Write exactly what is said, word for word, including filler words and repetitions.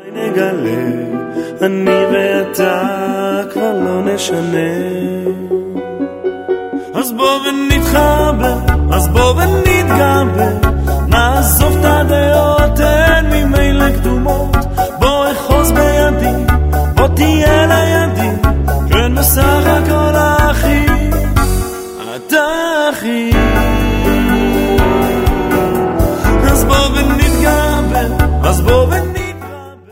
נגלה, אני ואתה כבר לא נשנה. אז בוא ונתחבר, אז בוא ונתגבר, נעזוב את הדעות, אין ממילא קדומות. בוא אחוז בידי, בוא תהיה לידי, כן בסך הכל אחי, אתה אחי. אז בוא ונתגבר, אז בוא ונתגבר,